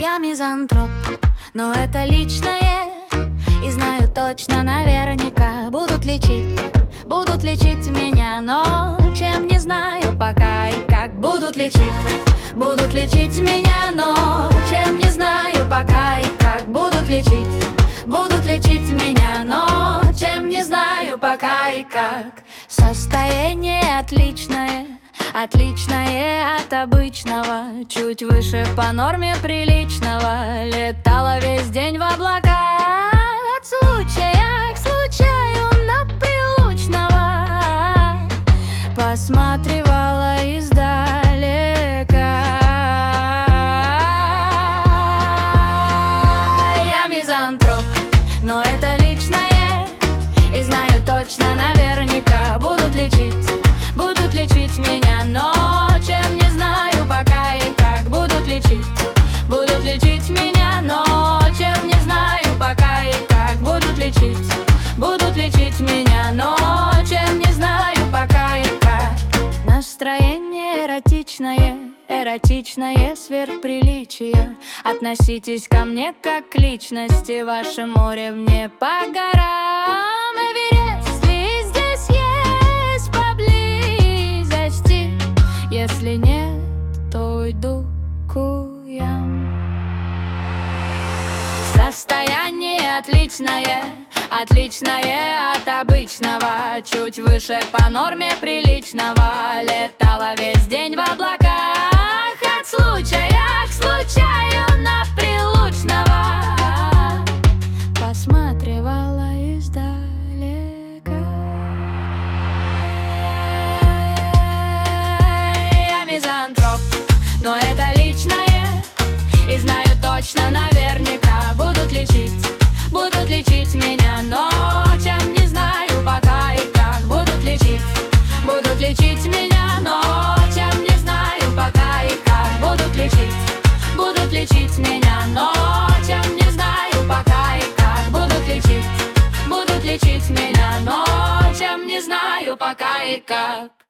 Я мизантроп, но это личное. И знаю точно, наверняка будут лечить меня. Но чем не знаю пока и как будут лечить меня. Но чем не знаю пока и как будут лечить меня. Но чем не знаю пока и как. Состояние отличное от обычного, чуть выше по норме приличного. Летала весь день в облаках, от случая к случаю на Прилучного. Посматривала издалека. Я мизантроп, но это личное. И знаю точно, наверняка будут лечить меня. Но чем не знаю пока и как будут лечить меня. Но чем не знаю пока и как будут лечить меня. Но чем не знаю пока и как. Настроение эротичное сверхприличия. Относитесь ко мне как к личности, ваше море мне по горам. Эверест ли здесь есть поблизости? Если нет, то уйду к Куям. Состояние отличное от обычного, чуть выше по норме приличного. Летала весь день в облаках, от случая к случаю на Прилучного. Посматривала издалека. Я мизантроп, но это личное. И знаю точно, наверняка будут лечить меня. Но чем не знаю пока и как будут лечить меня. Но чем не знаю пока и как будут лечить меня. Но чем не знаю пока и как будут лечить меня. Но чем не знаю пока и как.